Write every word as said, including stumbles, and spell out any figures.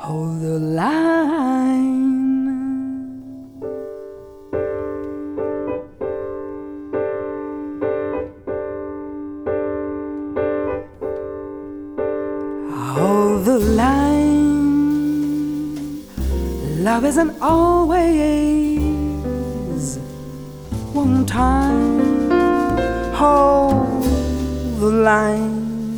hold the line. Hold the line. Love isn't always one time. Hold the line.